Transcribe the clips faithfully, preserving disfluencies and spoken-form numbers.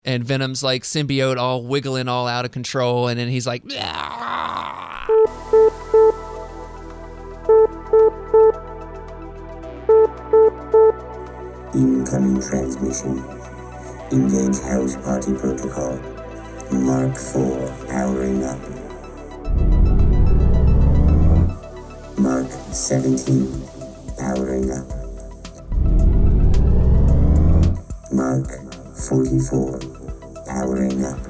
And Venom's like symbiote all wiggling all out of control, and then he's like, "Ah!" Incoming transmission. Engage house party protocol. Mark four powering up. Mark seventeen powering up. Mark forty-four powering up.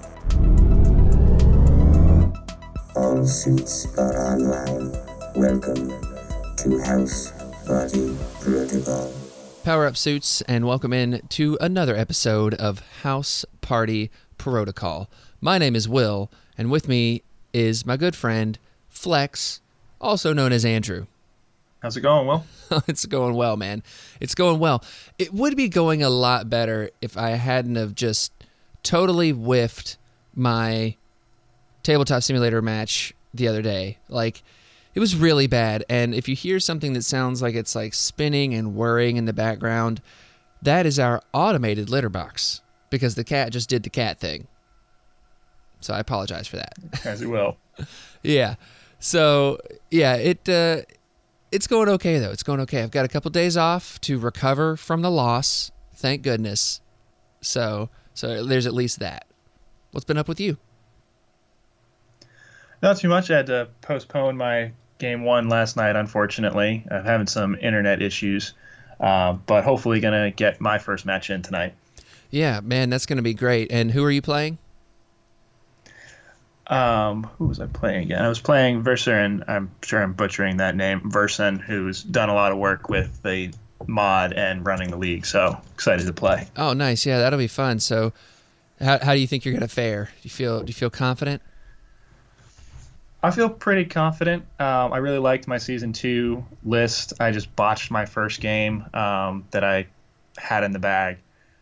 All suits are online. Welcome to House Party Protocol. Power up, suits, and welcome in to another episode of House Party Protocol. My name is Will, and with me is my good friend, Flex, also known as Andrew. How's it going, Will? It's going well, man. It's going well. It would be going a lot better if I hadn't have just totally whiffed my tabletop simulator match the other day. Like, it was really bad, and if you hear something that sounds like it's like spinning and whirring in the background, that is our automated litter box, because the cat just did the cat thing. So I apologize for that. As it will. Yeah. So, yeah, it uh, it's going okay, though. It's going okay. I've got a couple days off to recover from the loss. Thank goodness. So, so there's at least that. What's been up with you? Not too much. I had to postpone my game one last night, unfortunately. I'm having some internet issues, uh, but hopefully going to get my first match in tonight. Yeah, man, that's going to be great. And who are you playing? Um, who was I playing again? I was playing Verser, and I'm sure I'm butchering that name, Versen, who's done a lot of work with the mod and running the league, so excited to play. Oh, nice. Yeah, that'll be fun. So how how do you think you're going to fare? Do you feel do you feel confident? I feel pretty confident. Um, I really liked my season two list. I just botched my first game um, that I had in the bag,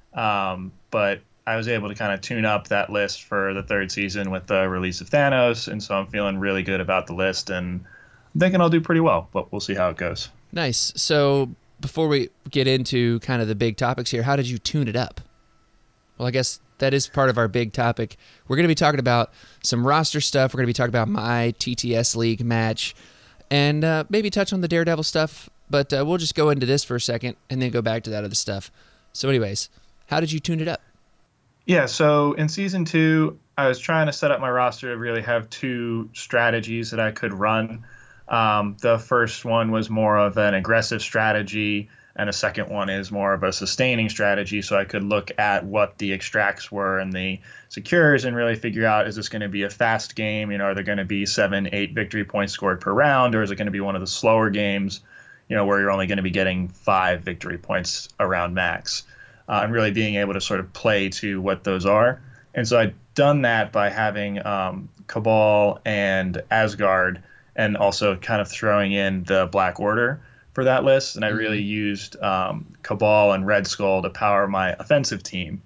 um, but I was able to kind of tune up that list for the third season with the release of Thanos, and so I'm feeling really good about the list, and I'm thinking I'll do pretty well, but we'll see how it goes. Nice. So before we get into kind of the big topics here, how did you tune it up? Well, I guess that is part of our big topic. We're going to be talking about some roster stuff. We're going to be talking about my T T S League match and uh, maybe touch on the Daredevil stuff, but uh, we'll just go into this for a second and then go back to that other stuff. So anyways, how did you tune it up? Yeah, so in season two, I was trying to set up my roster to really have two strategies that I could run. Um, the first one was more of an aggressive strategy, and a second one is more of a sustaining strategy, so I could look at what the extracts were and the secures and really figure out, is this going to be a fast game? You know, are there going to be seven, eight victory points scored per round, or is it going to be one of the slower games, you know, where you're only going to be getting five victory points around max? Uh, and really being able to sort of play to what those are. And so I'd done that by having um, Cabal and Asgard, and also kind of throwing in the Black Order for that list. And I really used um, Cabal and Red Skull to power my offensive team.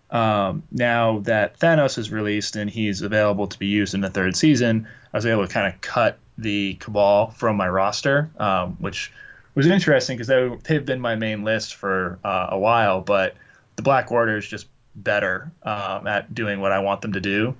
Um, now that Thanos is released and he's available to be used in the third season, I was able to kind of cut the Cabal from my roster, um, which was interesting because they, they've been my main list for uh, a while, but the Black Order is just better um, at doing what I want them to do.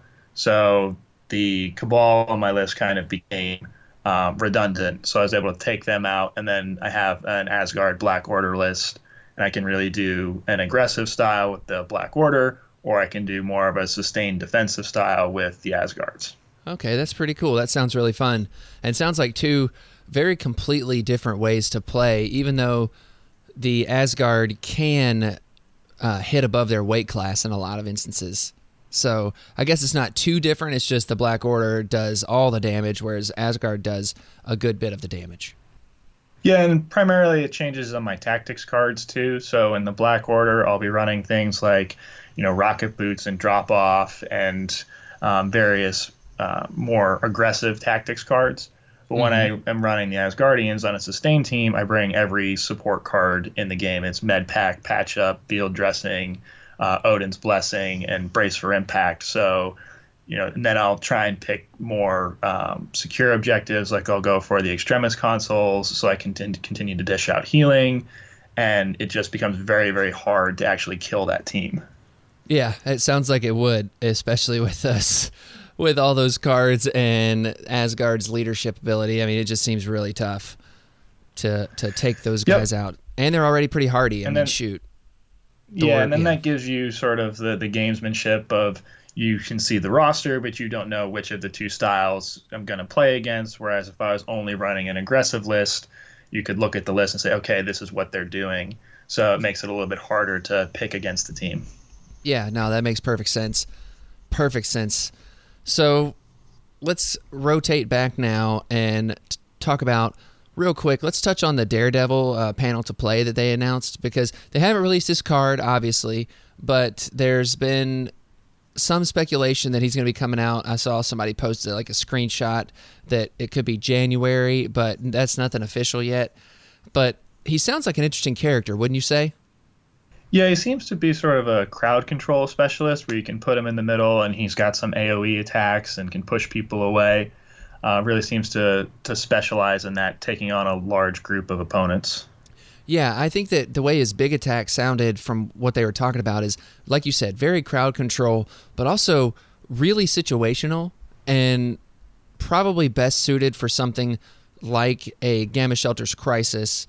So the Cabal on my list kind of became um, redundant. So I was able to take them out, and then I have an Asgard Black Order list, and I can really do an aggressive style with the Black Order, or I can do more of a sustained defensive style with the Asgards. Okay, that's pretty cool. That sounds really fun. And sounds like two very completely different ways to play, even though the Asgard can uh, hit above their weight class in a lot of instances. So I guess it's not too different. It's just the Black Order does all the damage, whereas Asgard does a good bit of the damage. Yeah, and primarily it changes on my tactics cards too. So in the Black Order, I'll be running things like, you know, rocket boots and drop off and um, various uh, more aggressive tactics cards. But when mm-hmm. I am running the Asgardians on a sustain team, I bring every support card in the game. It's Med Pack, Patch Up, Field Dressing, uh, Odin's Blessing, and Brace for Impact. So, you know, and then I'll try and pick more um, secure objectives. Like I'll go for the Extremis consoles, so I can t- continue to dish out healing, and it just becomes very, very hard to actually kill that team. Yeah, it sounds like it would, especially with us, with all those cards and Asgard's leadership ability. I mean, it just seems really tough to to take those Yep. guys out, and they're already pretty hardy. I And mean, then- shoot. Yeah, Thor- and then yeah. that gives you sort of the, the gamesmanship of you can see the roster, but you don't know which of the two styles I'm going to play against. Whereas if I was only running an aggressive list, you could look at the list and say, okay, this is what they're doing. So it makes it a little bit harder to pick against the team. Yeah, no, that makes perfect sense. Perfect sense. So let's rotate back now and t- talk about real quick. Let's touch on the Daredevil uh, panel to play that they announced, because they haven't released this card, obviously, but there's been some speculation that he's going to be coming out. I saw somebody posted like a screenshot that it could be January, but that's nothing official yet. But he sounds like an interesting character, wouldn't you say? Yeah, he seems to be sort of a crowd control specialist where you can put him in the middle and he's got some A O E attacks and can push people away. Uh, really seems to, to specialize in that, taking on a large group of opponents. Yeah, I think that the way his big attack sounded from what they were talking about is, like you said, very crowd control, but also really situational and probably best suited for something like a Gamma Shelter's Crisis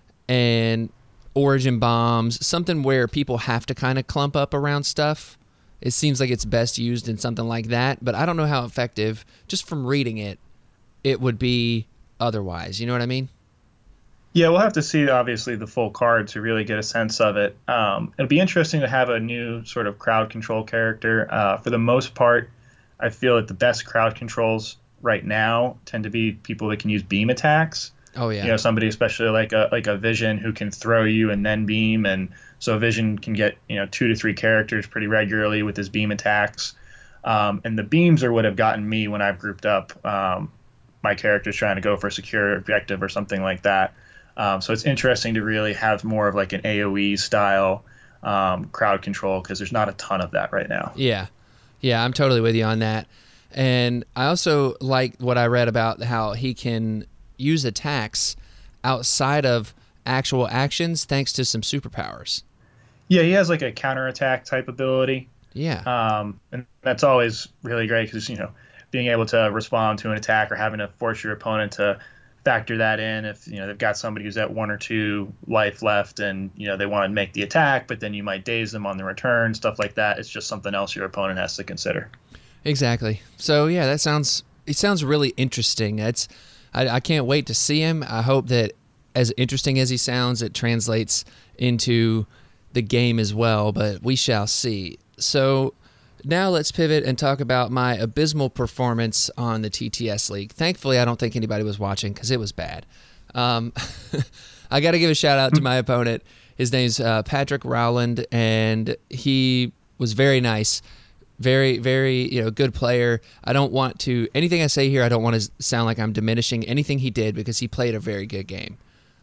and Origin Bombs, something where people have to kind of clump up around stuff. It seems like it's best used in something like that, but I don't know how effective, just from reading it, it would be otherwise. You know what I mean? Yeah, we'll have to see, obviously, the full card to really get a sense of it. Um, it'll be interesting to have a new sort of crowd control character. Uh, for the most part, I feel that the best crowd controls right now tend to be people that can use beam attacks. Oh, yeah. You know, somebody especially like a like a Vision who can throw you and then beam, and so Vision can get, you know, two to three characters pretty regularly with his beam attacks. Um, and the beams are what have gotten me when I've grouped up um, my characters trying to go for a secure objective or something like that. Um, so it's interesting to really have more of like an A O E style um, crowd control, because there's not a ton of that right now. Yeah. Yeah, I'm totally with you on that. And I also like what I read about how he can use attacks outside of actual actions thanks to some superpowers. Yeah, he has like a counterattack type ability. Yeah. Um, and that's always really great because, you know, being able to respond to an attack or having to force your opponent to factor that in if, you know, they've got somebody who's at one or two life left and, you know, they want to make the attack, but then you might daze them on the return, stuff like that. It's just something else your opponent has to consider. Exactly. So, yeah, that sounds it sounds really interesting. It's I, I can't wait to see him. I hope that as interesting as he sounds, it translates into the game as well, but we shall see. So now let's pivot and talk about my abysmal performance on the T T S League. Thankfully, I don't think anybody was watching because it was bad. Um, I got to give a shout out to my opponent. His name's uh, Patrick Rowland, and he was very nice. Very, very, you know, good player. I don't want to, anything I say here, I don't want to sound like I'm diminishing anything he did because he played a very good game.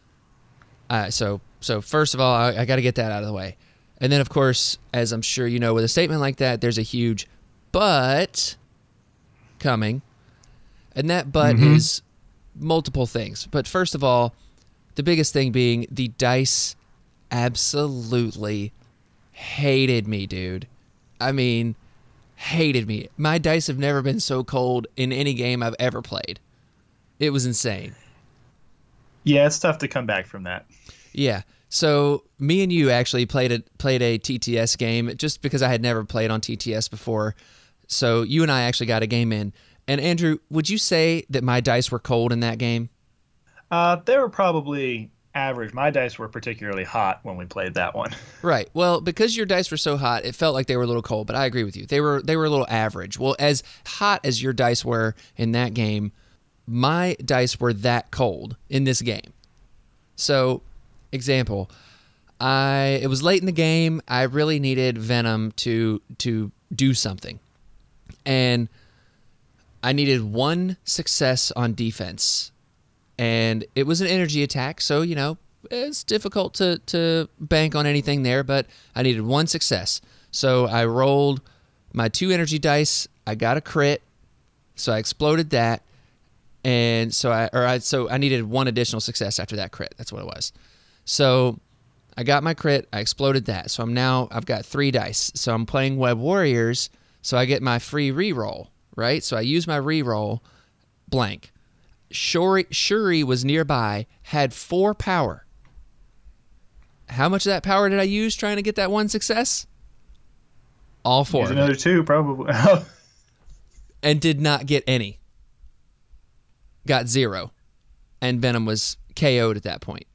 Uh, so, so first of all, I, I got to get that out of the way. And then, of course, as I'm sure you know, with a statement like that, there's a huge but coming. And that but Mm-hmm. is multiple things. But first of all, the biggest thing being the dice absolutely hated me, dude. I mean, hated me. My dice have never been so cold in any game I've ever played. It was insane. Yeah, it's tough to come back from that. Yeah. So me and you actually played a played a T T S game just because I had never played on T T S before. So you and I actually got a game in. And Andrew, would you say that my dice were cold in that game? Uh, they were probably average. My dice were particularly hot when we played that one. Right. Well, because your dice were so hot, it felt like they were a little cold, but I agree with you. They were they were a little average. Well, as hot as your dice were in that game, my dice were that cold in this game. So, example, I it was late in the game. I really needed Venom to to do something. And I needed one success on defense. And it was an energy attack, so, you know, it's difficult to, to bank on anything there, but I needed one success. So I rolled my two energy dice. I got a crit, so I exploded that. And so I or I so I needed one additional success after that crit. That's what it was. So I got my crit. I exploded that. So I'm now, I've got three dice. So I'm playing Web Warriors. So I get my free reroll, right? So I use my reroll, blank. Shuri, Shuri was nearby, had four power. How much of that power did I use trying to get that one success? All four. Use another two, probably. And did not get any. Got zero. And Venom was K O'd at that point.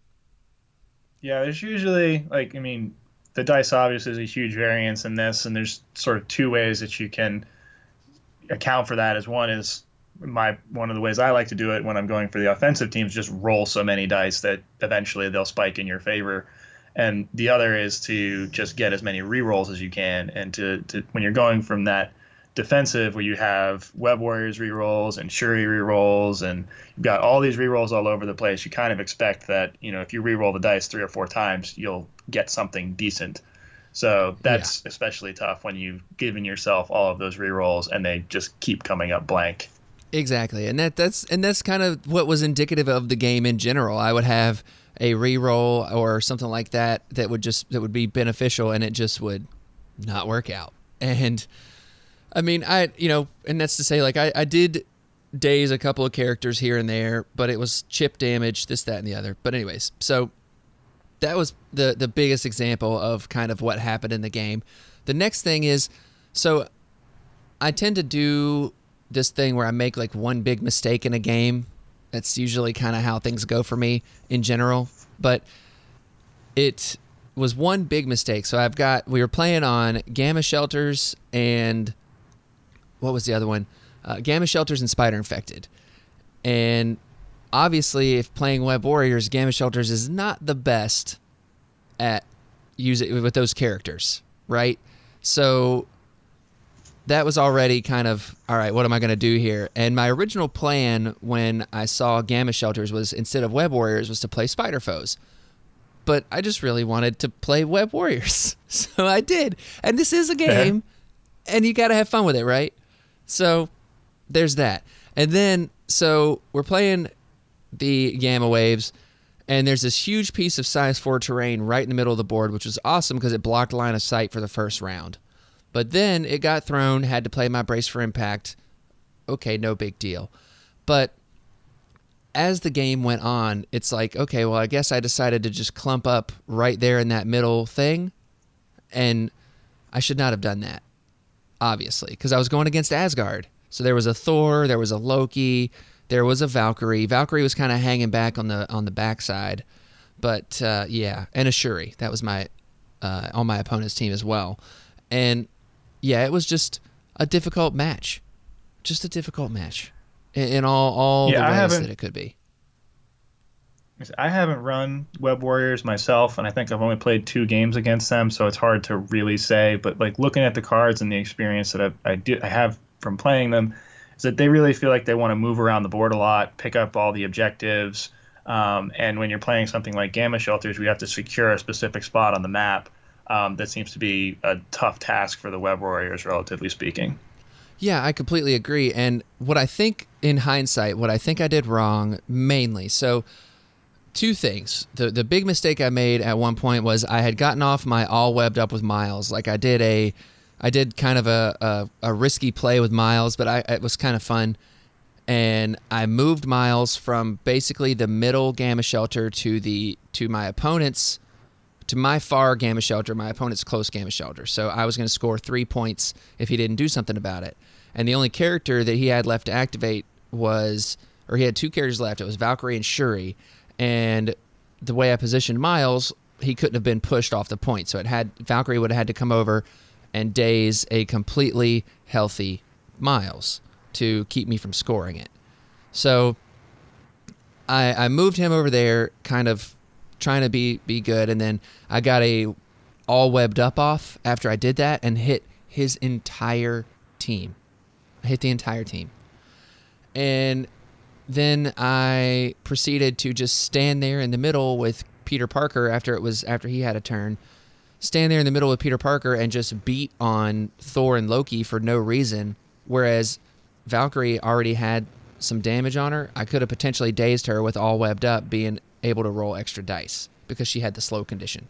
Yeah, there's usually, like, I mean, the dice obviously is a huge variance in this, and there's sort of two ways that you can account for that. As one is my one of the ways I like to do it when I'm going for the offensive teams, just roll so many dice that eventually they'll spike in your favor. And the other is to just get as many rerolls as you can, and to, to when you're going from that defensive where you have Web Warriors rerolls and Shuri rerolls and you've got all these rerolls all over the place, you kind of expect that, you know, if you reroll the dice three or four times, you'll get something decent. So that's yeah. especially tough when you've given yourself all of those rerolls and they just keep coming up blank. Exactly. And that that's and that's kind of what was indicative of the game in general. I would have a reroll or something like that that would just that would be beneficial, and it just would not work out. And I mean, I, you know, and that's to say, like, I, I did daze a couple of characters here and there, but it was chip damage, this, that, and the other. But anyways, so that was the, the biggest example of kind of what happened in the game. The next thing is, so I tend to do this thing where I make, like, one big mistake in a game. That's usually kind of how things go for me in general. But it was one big mistake. So I've got, we were playing on Gamma Shelters and... what was the other one? Uh, Gamma Shelters and Spider Infected. And obviously, if playing Web Warriors, Gamma Shelters is not the best at using with those characters, right? So that was already kind of, all right, what am I going to do here? And my original plan when I saw Gamma Shelters was, instead of Web Warriors, was to play Spider Foes. But I just really wanted to play Web Warriors. So I did. And this is a game, and you got to have fun with it, right? So there's that. And then, so we're playing the Gamma Waves, and there's this huge piece of size four terrain right in the middle of the board, which was awesome because it blocked line of sight for the first round. But then it got thrown, had to play my Brace for Impact. Okay, no big deal. But as the game went on, it's like, okay, well, I guess I decided to just clump up right there in that middle thing, and I should not have done that. Obviously, because I was going against Asgard. So there was a Thor, there was a Loki, there was a Valkyrie. Valkyrie was kind of hanging back on the on the backside, but uh, yeah, and a Shuri. That was my uh, on my opponent's team as well. And yeah, it was just a difficult match, just a difficult match in, in all all yeah, the ways that it could be. I haven't run Web Warriors myself, and I think I've only played two games against them, so it's hard to really say. But like looking at the cards and the experience that I, I, do, I have from playing them, is that they really feel like they want to move around the board a lot, pick up all the objectives. Um, and when you're playing something like Gamma Shelters, we have to secure a specific spot on the map. Um, that seems to be a tough task for the Web Warriors, relatively speaking. Yeah, I completely agree. And what I think, in hindsight, what I think I did wrong, mainly, so... two things. The the big mistake I made at one point was I had gotten off my all webbed up with Miles. Like I did a, I did kind of a, a, a risky play with Miles, but I it was kind of fun. And I moved Miles from basically the middle Gamma Shelter to the to my opponent's, to my far Gamma Shelter, my opponent's close Gamma Shelter. So I was going to score three points if he didn't do something about it. And the only character that he had left to activate was, or he had two characters left. It was Valkyrie and Shuri. And the way I positioned Miles, he couldn't have been pushed off the point. So it had Valkyrie would have had to come over and daze a completely healthy Miles to keep me from scoring it. So I, I moved him over there, kind of trying to be, be good. And then I got a all webbed up off after I did that and hit his entire team. I hit the entire team. And then I proceeded to just stand there in the middle with Peter Parker after it was after he had a turn. Stand there in the middle with Peter Parker and just beat on Thor and Loki for no reason, whereas Valkyrie already had some damage on her. I could have potentially dazed her with all webbed up, being able to roll extra dice. because she had the slow condition.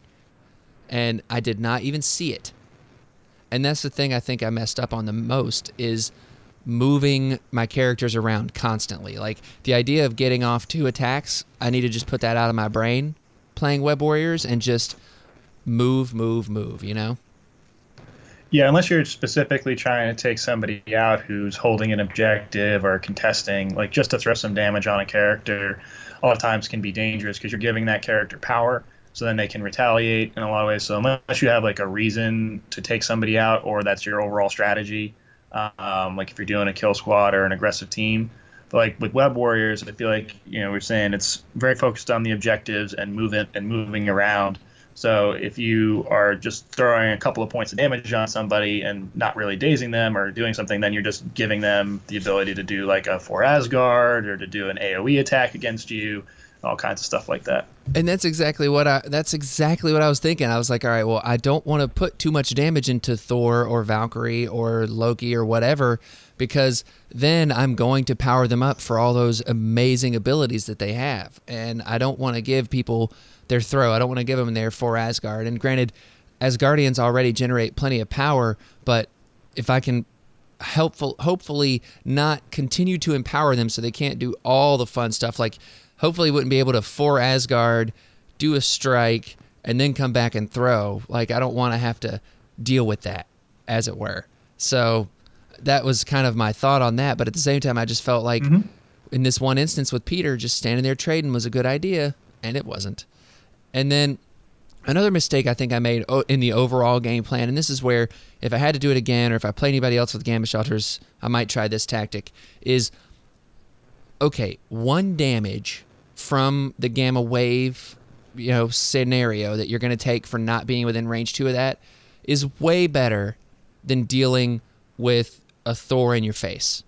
And I did not even see it. And that's the thing I think I messed up on the most is moving my characters around constantly. Like the idea of getting off two attacks, I need to just put that out of my brain playing Web Warriors and just move, move, move, you know? Yeah, unless you're specifically trying to take somebody out who's holding an objective or contesting, like just to throw some damage on a character, a lot of times can be dangerous because you're giving that character power, so then they can retaliate in a lot of ways. So unless you have like a reason to take somebody out, or that's your overall strategy, um, like if you're doing a kill squad or an aggressive team, but like with Web Warriors, I feel like, you know, we're saying it's very focused on the objectives and moving and moving around. So if you are just throwing a couple of points of damage on somebody and not really dazing them or doing something, then you're just giving them the ability to do like a For Asgard or to do an AoE attack against you, all kinds of stuff like that. And that's exactly what I that's exactly what I was thinking. I was like, all right, well, I don't want to put too much damage into Thor or Valkyrie or Loki or whatever, because then I'm going to power them up for all those amazing abilities that they have. And I don't want to give people their throw. I don't want to give them their For Asgard. And granted, Asgardians already generate plenty of power, but if I can helpful, hopefully not continue to empower them so they can't do all the fun stuff, like hopefully wouldn't be able to For Asgard, do a strike, and then come back and throw. Like, I don't want to have to deal with that, as it were. So that was kind of my thought on that. But at the same time, I just felt like mm-hmm. in this one instance with Peter, just standing there trading was a good idea, and it wasn't. And then another mistake I think I made in the overall game plan, and this is where if I had to do it again or if I play anybody else with Gamma Shelters, I might try this tactic, is, okay, one damage from the Gamma Wave, you know, scenario that you're going to take for not being within range two of that is way better than dealing with a Thor in your face.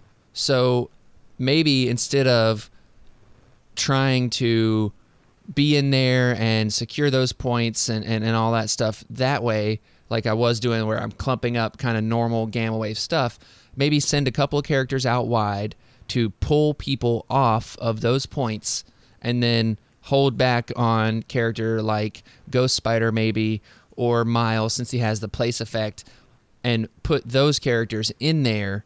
So maybe instead of trying to be in there and secure those points and, and, and all that stuff that way, like I was doing where I'm clumping up kind of normal Gamma Wave stuff, maybe send a couple of characters out wide to pull people off of those points and then hold back on character like Ghost Spider maybe, or Miles since he has the place effect, and put those characters in there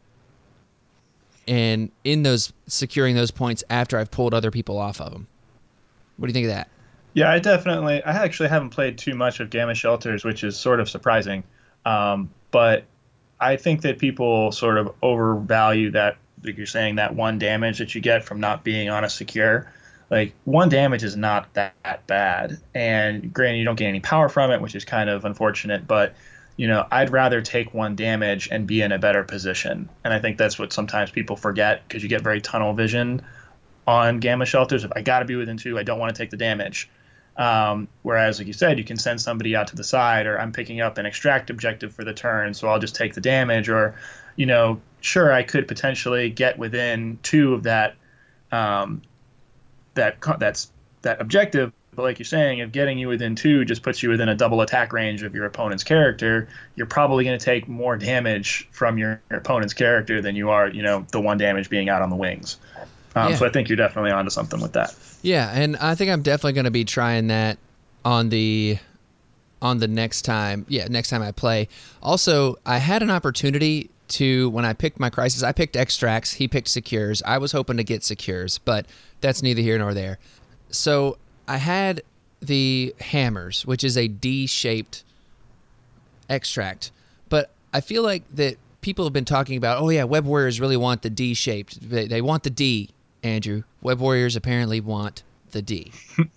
and in those securing those points after I've pulled other people off of them. What do you think of that? Yeah, I definitely, I actually haven't played too much of Gamma Shelters, which is sort of surprising. Um, but I think that people sort of overvalue that, like you're saying, that one damage that you get from not being on a secure. Like, one damage is not that, that bad. And granted, you don't get any power from it, which is kind of unfortunate. But, you know, I'd rather take one damage and be in a better position. And I think that's what sometimes people forget, because you get very tunnel vision on Gamma Shelters. If I got to be within two, I don't want to take the damage. Um, whereas, like you said, you can send somebody out to the side, or I'm picking up an extract objective for the turn, so I'll just take the damage. Or, you know, sure, I could potentially get within two of that um, that that's that objective. But like you're saying, if getting you within two just puts you within a double attack range of your opponent's character, you're probably going to take more damage from your, your opponent's character than you are, you know, the one damage being out on the wings. Um, yeah. So I think you're definitely onto something with that. Yeah, and I think I'm definitely going to be trying that on the on the next time. Yeah, next time I play. Also, I had an opportunity to, when I picked my crisis, I picked extracts, he picked secures. I was hoping to get secures, but that's neither here nor there. So I had the hammers, which is a D-shaped extract, but I feel like that people have been talking about, oh yeah, Web Warriors really want the D-shaped. They, they want the D. Andrew, Web Warriors apparently want the D.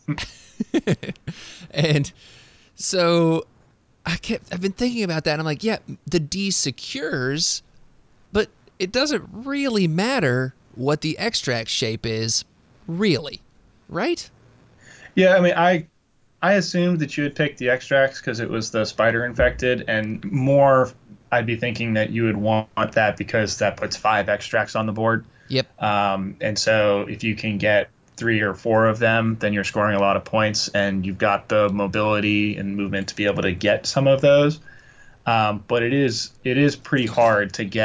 And so I kept, I've been thinking about that. And I'm like, yeah, the D secures, but it doesn't really matter what the extract shape is, really, right? Yeah, I mean, I I assumed that you would pick the extracts because it was the spider infected, and more I'd be thinking that you would want that because that puts five extracts on the board. Yep. Um, and so if you can get three or four of them, then you're scoring a lot of points, and you've got the mobility and movement to be able to get some of those. Um, but it is it is pretty hard to get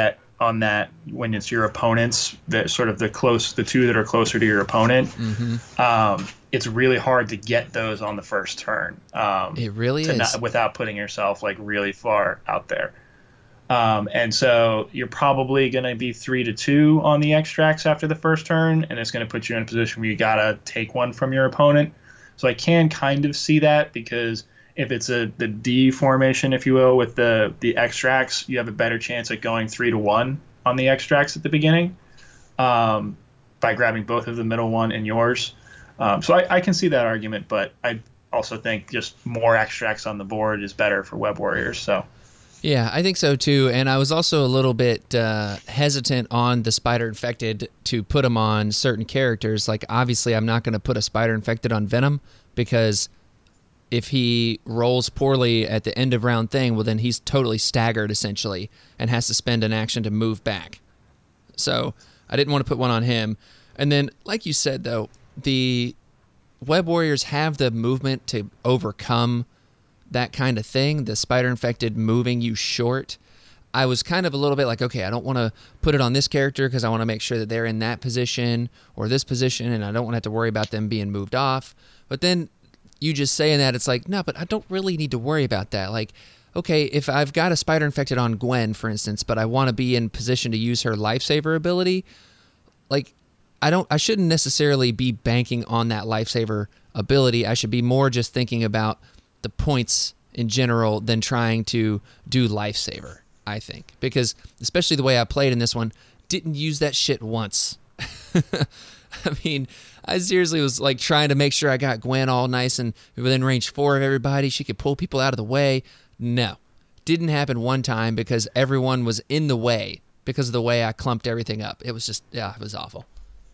on that when it's your opponents, that sort of the close, the two that are closer to your opponent. Mm-hmm. Um, it's really hard to get those on the first turn. Um, it really is. Not, without putting yourself like really far out there. Um, and so you're probably going to be three to two on the extracts after the first turn, and it's going to put you in a position where you got to take one from your opponent. So I can kind of see that, because if it's a the D formation, if you will, with the, the extracts, you have a better chance at going three to one on the extracts at the beginning um, by grabbing both of the middle one and yours. Um, so I, I can see that argument, but I also think just more extracts on the board is better for Web Warriors. So. Yeah, I think so too. And I was also a little bit uh, hesitant on the Spider Infected to put them on certain characters. Like, obviously, I'm not going to put a Spider Infected on Venom, because if he rolls poorly at the end of round thing, well, then he's totally staggered, essentially, and has to spend an action to move back. So I didn't want to put one on him. And then, like you said, though, the Web Warriors have the movement to overcome that kind of thing, the Spider Infected moving you short. I was kind of a little bit like, okay, I don't want to put it on this character because I want to make sure that they're in that position or this position, and I don't want to have to worry about them being moved off. But then you just saying that, it's like, no, but I don't really need to worry about that. Like, okay, if I've got a Spider Infected on Gwen, for instance, but I want to be in position to use her Lifesaver ability, like, I don't, I shouldn't necessarily be banking on that Lifesaver ability. I should be more just thinking about the points in general than trying to do Lifesaver, I think. Because, especially the way I played in this one, didn't use that shit once. I mean, I seriously was like trying to make sure I got Gwen all nice and within range four of everybody. She could pull people out of the way. No. Didn't happen one time because everyone was in the way because of the way I clumped everything up. It was just, yeah, it was awful.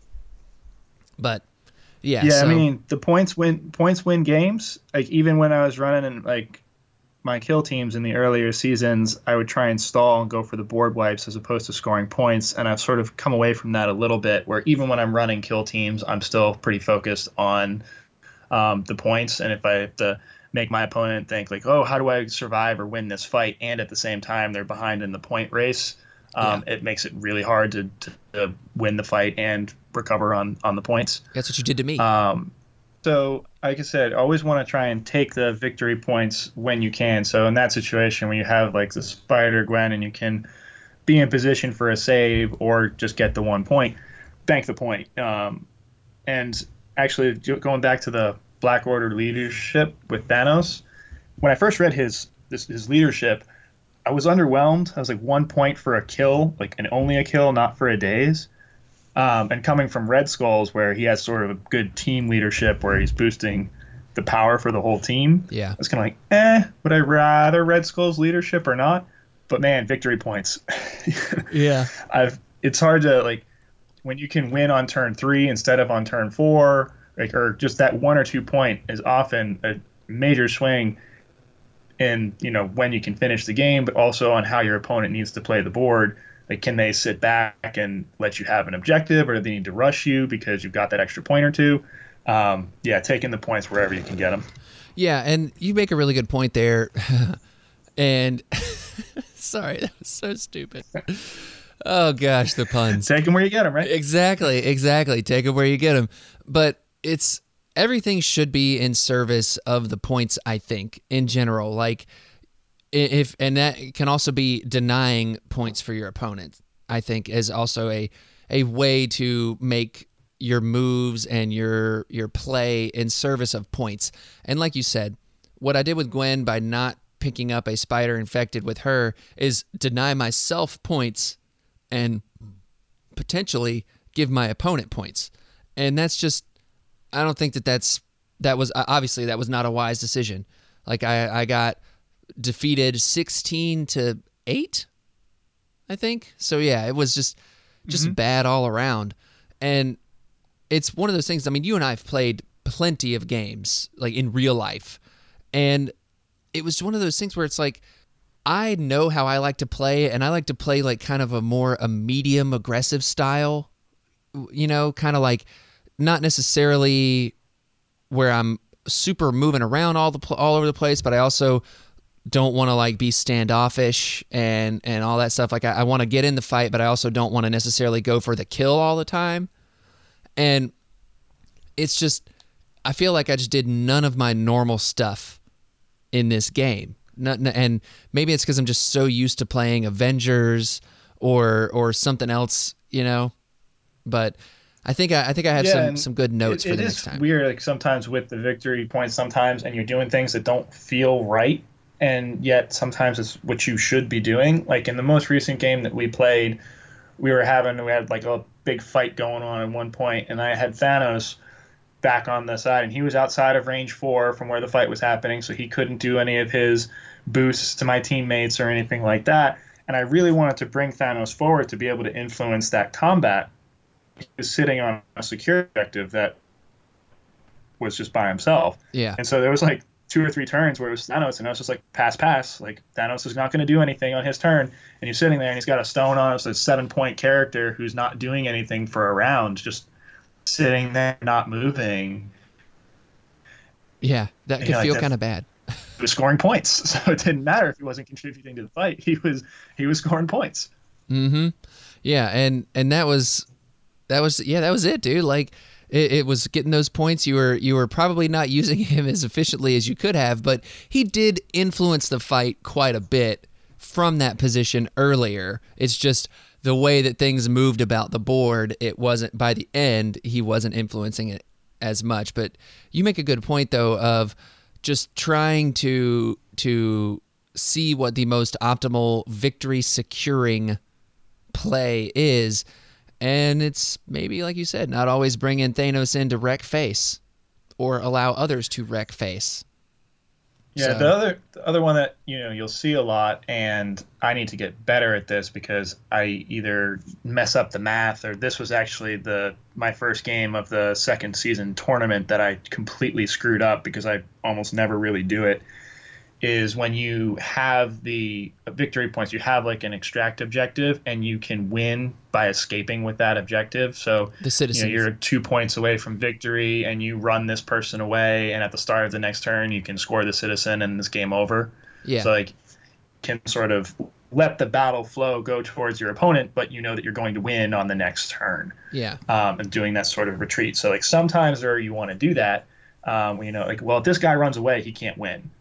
But, yeah. Yeah, so, I mean, the points win points win games. Like, even when I was running in, like, my kill teams in the earlier seasons, I would try and stall and go for the board wipes as opposed to scoring points. And I've sort of come away from that a little bit, where even when I'm running kill teams, I'm still pretty focused on um, the points. And if I have to make my opponent think like, oh, how do I survive or win this fight? And at the same time, they're behind in the point race. Um, yeah. It makes it really hard to, to, to win the fight and recover on, on the points. That's what you did to me. Um, So, like I said, always want to try and take the victory points when you can. So in that situation, when you have like the Spider Gwen and you can be in position for a save or just get the one point, bank the point. Um, and actually, going back to the Black Order leadership with Thanos, when I first read his this, his leadership, I was underwhelmed. I was like, one point for a kill, like, and only a kill, not for a daze. Um, and coming from Red Skulls, where he has sort of a good team leadership, where he's boosting the power for the whole team. Yeah, it's kind of like, eh, would I rather Red Skulls leadership or not? But man, victory points. yeah, I've. It's hard to like when you can win on turn three instead of on turn four, like, or just that one or two point is often a major swing in, you know, when you can finish the game, but also on how your opponent needs to play the board. Like, can they sit back and let you have an objective, or do they need to rush you because you've got that extra point or two? Um, yeah, taking the points wherever you can get them. Yeah, and you make a really good point there. and sorry, that was so stupid. Oh, gosh, the puns. Take them where you get them, right? Exactly, exactly. Take them where you get them. But it's everything should be in service of the points, I think, in general. Like, If and that can also be denying points for your opponent, I think, is also a a way to make your moves and your your play in service of points. And like you said, what I did with Gwen by not picking up a Spider Infected with her is deny myself points and potentially give my opponent points. And that's just, I don't think that that's that was obviously that was not a wise decision. Like I I got defeated sixteen to eight, I think. So yeah, it was just just mm-hmm. bad all around. And it's one of those things, I mean, you and I have played plenty of games like in real life, and it was one of those things where it's like, I know how I like to play, and I like to play like kind of a more a medium aggressive style, you know, kind of like not necessarily where I'm super moving around all the all over the place, but I also don't want to like be standoffish and and all that stuff. Like I, I want to get in the fight, but I also don't want to necessarily go for the kill all the time. And it's just, I feel like I just did none of my normal stuff in this game. Not, and maybe it's because I'm just so used to playing Avengers or or something else, you know. But I think I, I think I have yeah, some, some good notes it, for it the next time. It is weird, like sometimes with the victory points, sometimes, and you're doing things that don't feel right, and yet sometimes it's what you should be doing. Like in the most recent game that we played, we were having we had like a big fight going on at one point, and I had Thanos back on the side, and he was outside of range four from where the fight was happening, so he couldn't do any of his boosts to my teammates or anything like that. And I really wanted to bring Thanos forward to be able to influence that combat. He was sitting on a secure objective that was just by himself. Yeah. And so there was like two or three turns where it was Thanos, and I was just like, pass, pass. Like, Thanos is not going to do anything on his turn. And he's sitting there, and he's got a stone on us, a seven-point character who's not doing anything for a round, just sitting there, not moving. Yeah, that could You know, feel like kind of bad. He was scoring points, so it didn't matter if he wasn't contributing to the fight. He was he was scoring points. Mm-hmm. Yeah, and and that was that was yeah that was it, dude. Like it, it was getting those points. You were you were probably not using him as efficiently as you could have, but he did influence the fight quite a bit from that position earlier. It's just the way that things moved about the board. It wasn't by the end. He wasn't influencing it as much. But you make a good point though of just trying to to see what the most optimal victory securing play is, and it's maybe like you said, not always bringing Thanos in to wreck face or allow others to wreck face. Yeah, so. the other the other one that you know you'll see a lot, and I need to get better at this because I either mess up the math, or this was actually the my first game of the second season tournament that I completely screwed up because I almost never really do it, is when you have the victory points, you have like an extract objective, and you can win by escaping with that objective. So The citizens. You know, you're two points away from victory, and you run this person away, and at the start of the next turn, you can score the citizen, and this game over. Yeah. So like, can sort of let the battle flow go towards your opponent, but you know that you're going to win on the next turn. Yeah. Um, and doing that sort of retreat. So like sometimes where you want to do that, um, you know, like, well, if this guy runs away, he can't win.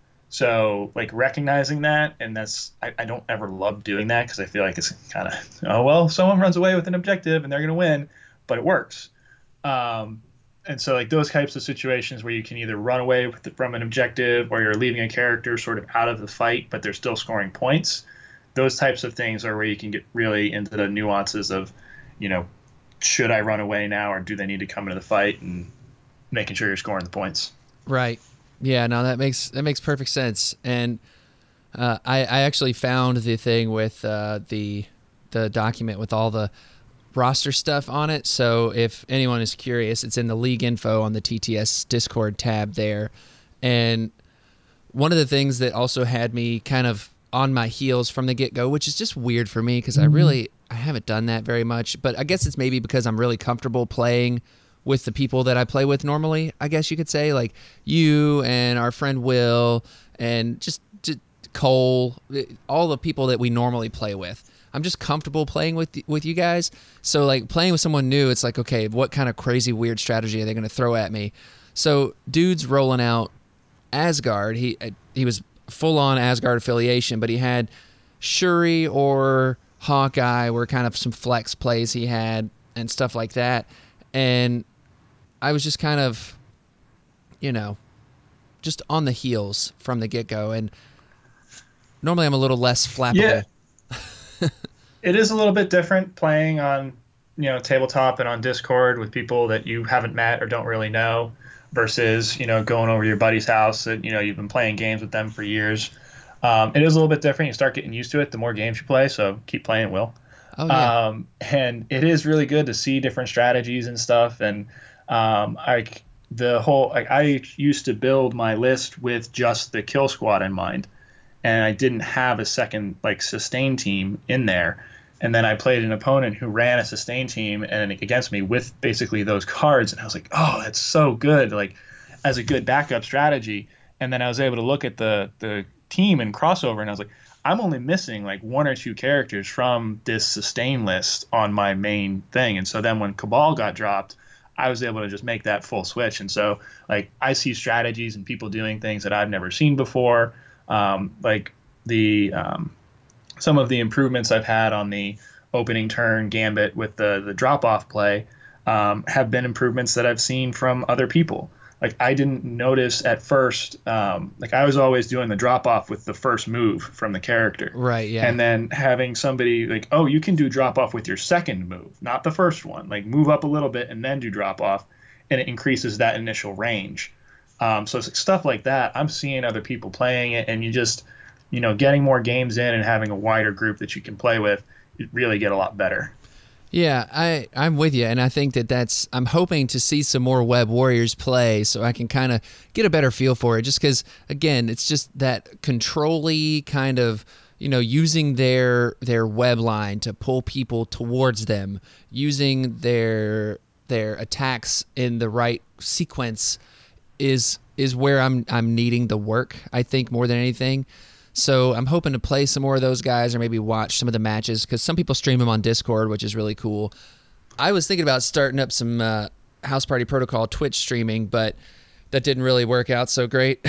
So like recognizing that, and that's I, I don't ever love doing that because I feel like it's kind of, oh well, someone runs away with an objective and they're going to win, but it works. Um, and so like those types of situations where you can either run away with the, from an objective, or you're leaving a character sort of out of the fight, but they're still scoring points. Those types of things are where you can get really into the nuances of, you know, should I run away now, or do they need to come into the fight, and making sure you're scoring the points. Right. Yeah, no, that makes that makes perfect sense. And uh, I, I actually found the thing with uh, the the document with all the roster stuff on it. So if anyone is curious, it's in the league info on the T T S Discord tab there. And one of the things that also had me kind of on my heels from the get-go, which is just weird for me because I really I haven't done that very much, but I guess it's maybe because I'm really comfortable playing with the people that I play with normally, I guess you could say, like you and our friend Will and just, just Cole, all the people that we normally play with. I'm just comfortable playing with with you guys. So like playing with someone new, it's like, okay, what kind of crazy weird strategy are they going to throw at me? So dude's rolling out Asgard. He he was full on Asgard affiliation, but he had Shuri or Hawkeye were kind of some flex plays he had and stuff like that. And I was just kind of, you know, just on the heels from the get-go. And normally I'm a little less flappable. Yeah. It is a little bit different playing on, you know, tabletop and on Discord with people that you haven't met or don't really know versus, you know, going over to your buddy's house that, you know, you've been playing games with them for years. Um, it is a little bit different. You start getting used to it the more games you play, so keep playing, Will. Oh, yeah. Um, and it is really good to see different strategies and stuff. And um, I, the whole, like, I used to build my list with just the kill squad in mind, and I didn't have a second like sustain team in there. And then I played an opponent who ran a sustain team and against me with basically those cards, and I was like, oh, that's so good, like as a good backup strategy. And then I was able to look at the the team and crossover, and I was like, I'm only missing like one or two characters from this sustain list on my main thing. And so then when Cabal got dropped, I was able to just make that full switch. And so like I see strategies and people doing things that I've never seen before. Um, like the um, some of the improvements I've had on the opening turn gambit with the the drop off play um, have been improvements that I've seen from other people. Like I didn't notice at first, um, like I was always doing the drop off with the first move from the character. Right, yeah. And then having somebody like, oh, you can do drop off with your second move, not the first one. Like move up a little bit and then do drop off, and it increases that initial range. Um, so it's stuff like that. I'm seeing other people playing it, and you just, you know, getting more games in and having a wider group that you can play with, you really get a lot better. Yeah, I, I'm with you, and I think that that's – I'm hoping to see some more Web Warriors play so I can kind of get a better feel for it, just because, again, it's just that control-y kind of, you know, using their their web line to pull people towards them, using their their attacks in the right sequence is is where I'm I'm needing the work, I think, more than anything. So I'm hoping to play some more of those guys or maybe watch some of the matches because some people stream them on Discord, which is really cool. I was thinking about starting up some uh, House Party Protocol Twitch streaming, but that didn't really work out so great.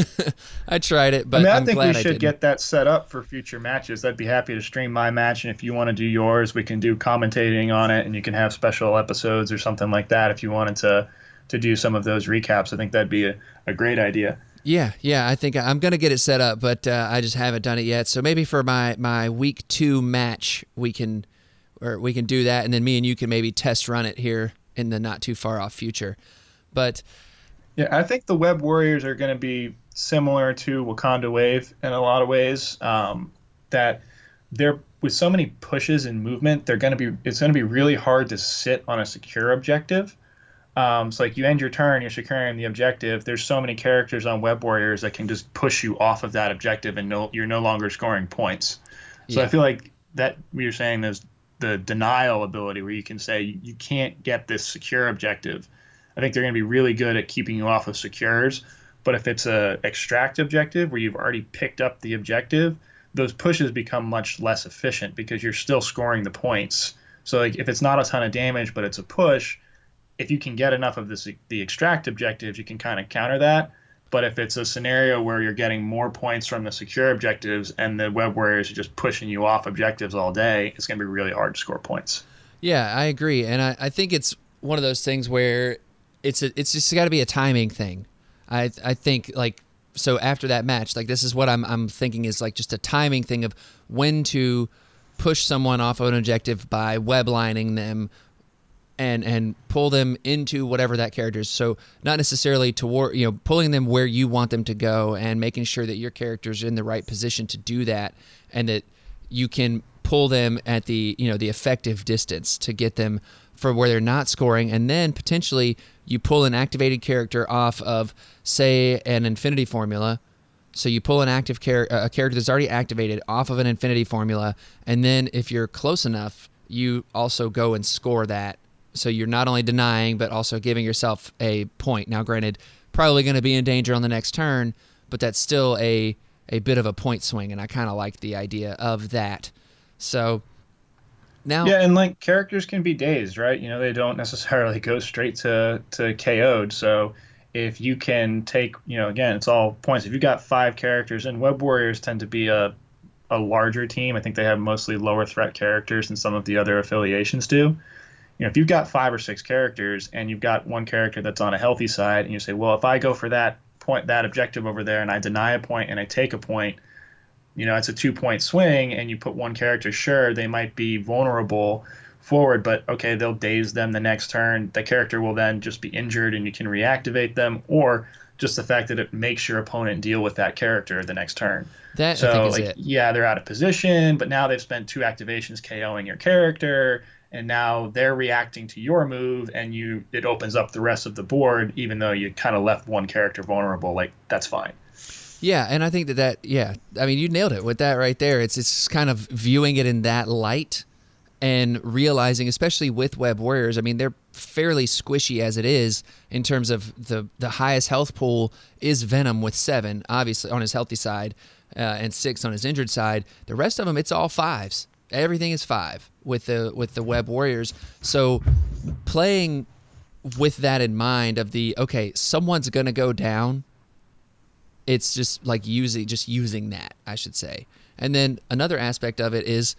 I tried it, but I mean, I I'm think glad we I should didn't. get that set up for future matches. I'd be happy to stream my match, and if you want to do yours, we can do commentating on it, and you can have special episodes or something like that if you wanted to to do some of those recaps. I think that'd be a, a great idea. Yeah, yeah, I think I'm going to get it set up, but uh, I just haven't done it yet. So maybe for my, my week two match, we can or we can do that, and then me and you can maybe test run it here in the not too far off future. But yeah, I think the Web Warriors are going to be similar to Wakanda Wave in a lot of ways. Um, that they're with so many pushes and movement, they're going to be it's going to be really hard to sit on a secure objective. Um, so like you end your turn, you're securing the objective. There's so many characters on Web Warriors that can just push you off of that objective, and no, you're no longer scoring points. So yeah. I feel like that what you're saying is the denial ability, where you can say you, you can't get this secure objective. I think they're going to be really good at keeping you off of secures. But if it's a extract objective where you've already picked up the objective, those pushes become much less efficient because you're still scoring the points. So like if it's not a ton of damage, but it's a push, if you can get enough of this, the extract objectives, you can kind of counter that. But if it's a scenario where you're getting more points from the secure objectives and the Web Warriors are just pushing you off objectives all day, it's going to be really hard to score points. Yeah, I agree. And I, I think it's one of those things where it's a, it's just got to be a timing thing. I I think like so after that match, like this is what I'm I'm thinking is like just a timing thing of when to push someone off of an objective by web lining them and and pull them into whatever that character is. So not necessarily toward, you know, pulling them where you want them to go and making sure that your character's in the right position to do that, and that you can pull them at the, you know, the effective distance to get them for where they're not scoring. And then potentially you pull an activated character off of, say, an Infinity Formula. So you pull an active char- a character that's already activated off of an Infinity Formula, and then if you're close enough, you also go and score that. So you're not only denying, but also giving yourself a point. Now, granted, probably going to be in danger on the next turn, but that's still a, a bit of a point swing, and I kind of like the idea of that. So now... Yeah, and like characters can be dazed, right? You know, they don't necessarily go straight to, to K O'd. So if you can take, you know, again, it's all points. If you got five characters, and Web Warriors tend to be a, a larger team. I think they have mostly lower threat characters than some of the other affiliations do. You know, if you've got five or six characters and you've got one character that's on a healthy side, and you say, well, if I go for that point, that objective over there, and I deny a point and I take a point, you know, it's a two-point swing, and you put one character, sure, they might be vulnerable forward, but okay, they'll daze them the next turn. The character will then just be injured and you can reactivate them, or just the fact that it makes your opponent deal with that character the next turn. That, so, I think is like, it. yeah, they're out of position, but now they've spent two activations KOing your character, and now they're reacting to your move, and you it opens up the rest of the board, even though you kind of left one character vulnerable. Like, that's fine. Yeah, and I think that that, yeah, I mean, you nailed it with that right there. It's it's kind of viewing it in that light and realizing, especially with Web Warriors, I mean, they're fairly squishy as it is in terms of the, the highest health pool is Venom with seven, obviously, on his healthy side. uh, and six on his injured side. The rest of them, it's all fives. Everything is five with the with the Web Warriors. So playing with that in mind of the, okay, someone's going to go down, it's just like using just using that, I should say. And then another aspect of it is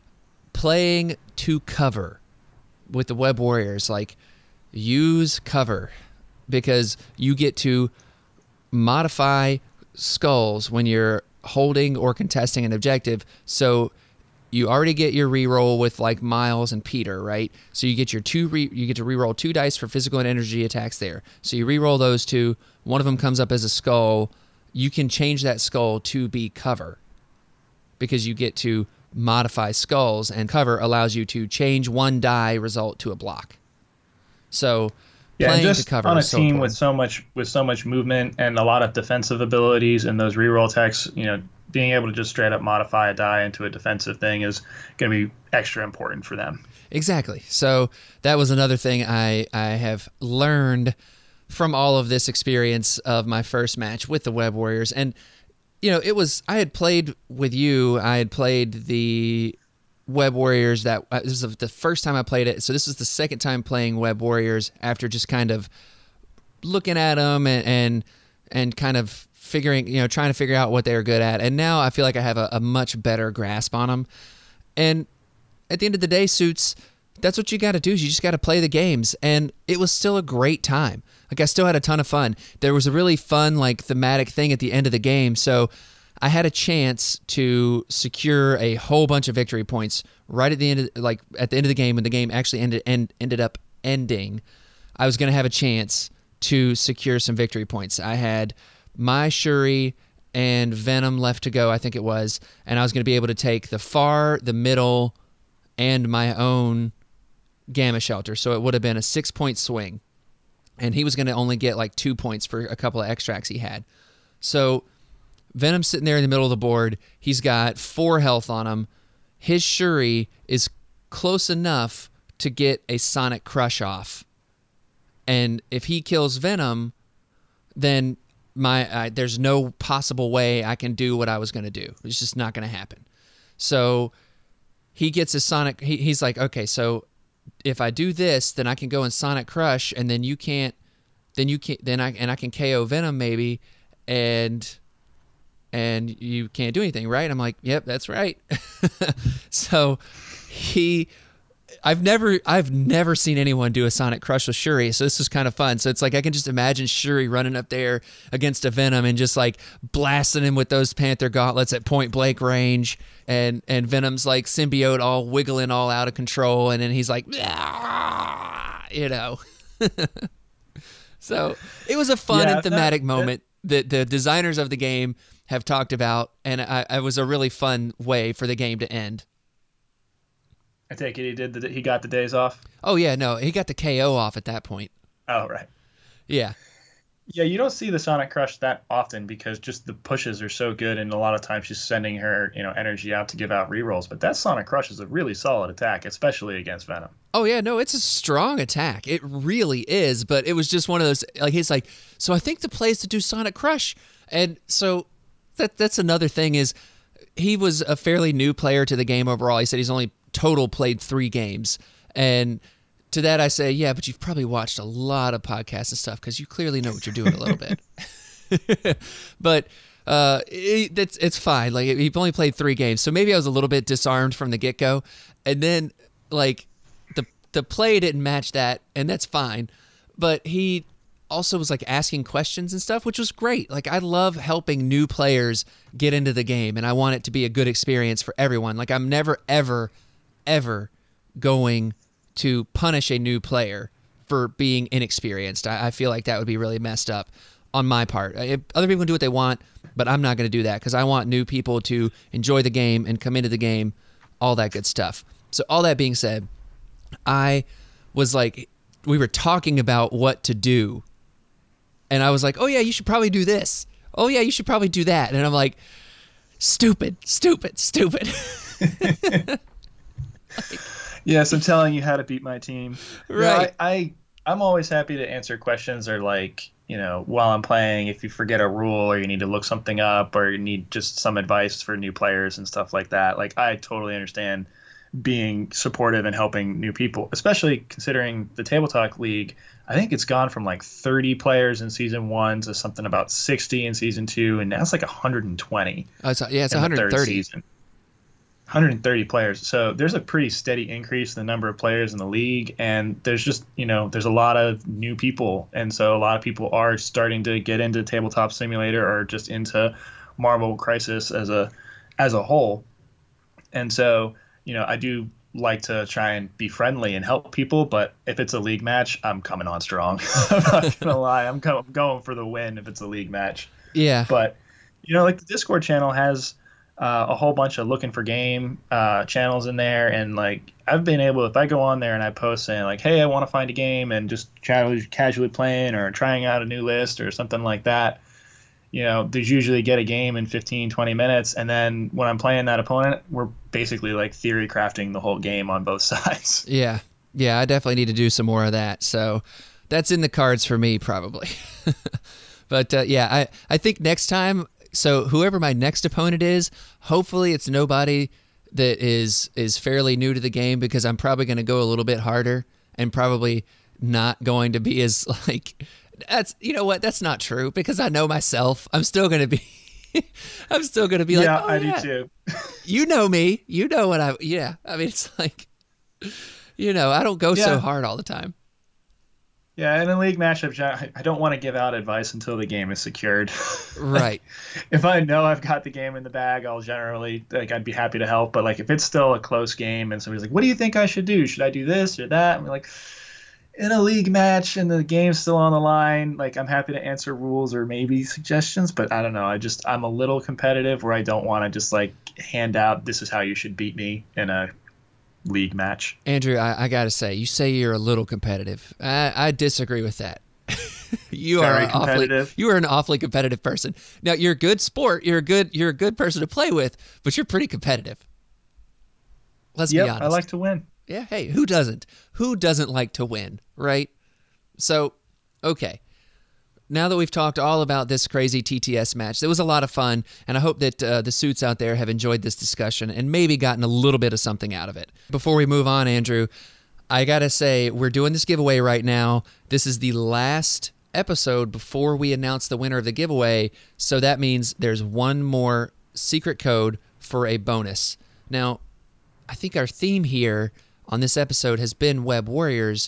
playing to cover with the Web Warriors. Like, use cover because you get to modify skulls when you're holding or contesting an objective. So you already get your reroll with like Miles and Peter, right? So you get your two re- you get to reroll two dice for physical and energy attacks there. So you reroll those two. One of them comes up as a skull. You can change that skull to be cover because you get to modify skulls, and cover allows you to change one die result to a block. So yeah, playing and just to cover on a is so team important. with so much with so much movement and a lot of defensive abilities and those reroll attacks, you know, being able to just straight up modify a die into a defensive thing is going to be extra important for them. Exactly. So that was another thing I, I have learned from all of this experience of my first match with the Web Warriors. And, you know, it was, I had played with you, I had played the Web Warriors that, uh, this was the first time I played it. So this is the second time playing Web Warriors after just kind of looking at them and, and, and kind of figuring, you know, trying to figure out what they were good at. And now I feel like I have a, a much better grasp on them. And at the end of the day, Suits, that's what you got to do is you just got to play the games. And it was still a great time. Like, I still had a ton of fun. There was a really fun, like, thematic thing at the end of the game. So I had a chance to secure a whole bunch of victory points right at the end of, like, at the end of the game when the game actually ended, end, ended up ending. I was going to have a chance to secure some victory points. I had my Shuri and Venom left to go, I think it was, and I was going to be able to take the far, the middle, and my own Gamma Shelter. So it would have been a six-point swing, and he was going to only get like two points for a couple of extracts he had. So Venom's sitting there in the middle of the board. He's got four health on him. His Shuri is close enough to get a Sonic Crush off, and if he kills Venom, then my uh, there's no possible way I can do what I was going to do. It's just not going to happen. So he gets a Sonic, he, he's like, okay, so if I do this, then I can go in Sonic Crush, and then you can't, then you can't, then I, and I can K O Venom maybe, and, and you can't do anything, right? I'm like, yep, that's right. So he, I've never I've never seen anyone do a Sonic Crush with Shuri, so this was kind of fun. So it's like I can just imagine Shuri running up there against a Venom and just like blasting him with those Panther gauntlets at point blank range, and and Venom's like symbiote all wiggling all out of control, and then he's like, ah, you know. So it was a fun yeah, and thematic that, moment that the designers of the game have talked about, and I, it was a really fun way for the game to end. I take it he did the, he got the days off. Oh yeah, no, he got the K O off at that point. Oh right. Yeah. Yeah, you don't see the Sonic Crush that often because just the pushes are so good, and a lot of times she's sending her, you know, energy out to give out rerolls. But that Sonic Crush is a really solid attack, especially against Venom. Oh yeah, no, it's a strong attack. It really is. But it was just one of those, like, he's like, so I think the play is to do Sonic Crush, and so that that's another thing is he was a fairly new player to the game overall. He said he's only total played three games, and to that I say, yeah, but you've probably watched a lot of podcasts and stuff because you clearly know what you're doing a little bit. But uh, it, it's it's fine. Like, he've only played three games, so maybe I was a little bit disarmed from the get go, and then like the the play didn't match that, and that's fine. But he also was like asking questions and stuff, which was great. Like, I love helping new players get into the game, and I want it to be a good experience for everyone. Like, I'm never ever ever going to punish a new player for being inexperienced. I, I feel like that would be really messed up on my part. If other people can do what they want, but I'm not going to do that because I want new people to enjoy the game and come into the game, all that good stuff. So all that being said, I was like, we were talking about what to do, and I was like, oh yeah, you should probably do this. Oh yeah, you should probably do that. And I'm like, stupid, stupid, stupid. Like, yes, I'm telling you how to beat my team. Right. You know, I, I I'm always happy to answer questions or like you know, while I'm playing, if you forget a rule or you need to look something up or you need just some advice for new players and stuff like that. Like, I totally understand being supportive and helping new people, especially considering the Table Talk League. I think it's gone from like thirty players in season one to something about sixty in season two, and now it's like one hundred twenty. Oh, it's, yeah, it's in one hundred thirty. The third season. one hundred thirty players. So there's a pretty steady increase in the number of players in the league, and there's just, you know, there's a lot of new people, and so a lot of people are starting to get into Tabletop Simulator or just into Marvel Crisis as a as a whole. And so, you know, I do like to try and be friendly and help people, but if it's a league match, I'm coming on strong. I'm not gonna lie, I'm, co- I'm going for the win if it's a league match. Yeah. But, you know, like the Discord channel has uh, a whole bunch of looking for game uh, channels in there, and like I've been able, if I go on there and I post saying like, hey, I want to find a game, and just casually, casually playing or trying out a new list or something like that, you know, there's usually get a game in fifteen, twenty minutes. And then when I'm playing that opponent, we're basically like theory crafting the whole game on both sides. Yeah. Yeah, I definitely need to do some more of that. So that's in the cards for me probably. But uh, yeah, I, I think next time, so whoever my next opponent is, hopefully it's nobody that is is fairly new to the game, because I'm probably going to go a little bit harder and probably not going to be as like... That's, you know what? That's not true, because I know myself. I'm still going to be, I'm still going to be yeah, like, oh, I yeah, do too. You know me. You know what I, yeah. I mean, it's like, you know, I don't go yeah. so hard all the time. Yeah, in a league matchup, I don't want to give out advice until the game is secured. Right. If I know I've got the game in the bag, I'll generally, like, I'd be happy to help. But, like, if it's still a close game and somebody's like, what do you think I should do? Should I do this or that? I'm like, in a league match and the game's still on the line, like, I'm happy to answer rules or maybe suggestions, but I don't know. I just, I'm a little competitive where I don't want to just, like, hand out, this is how you should beat me in a league match. Andrew, I, I got to say, you say you're a little competitive. I, I disagree with that. you Very are awfully, you are an awfully competitive person. Now, you're a good sport. You're a good, you're a good person to play with, but you're pretty competitive. Let's yep, be honest. I like to win. Yeah, hey, who doesn't? Who doesn't like to win, right? So, okay. Now that we've talked all about this crazy T T S match, it was a lot of fun, and I hope that uh, the suits out there have enjoyed this discussion and maybe gotten a little bit of something out of it. Before we move on, Andrew, I gotta say, we're doing this giveaway right now. This is the last episode before we announce the winner of the giveaway, so that means there's one more secret code for a bonus. Now, I think our theme here on this episode has been Web Warriors.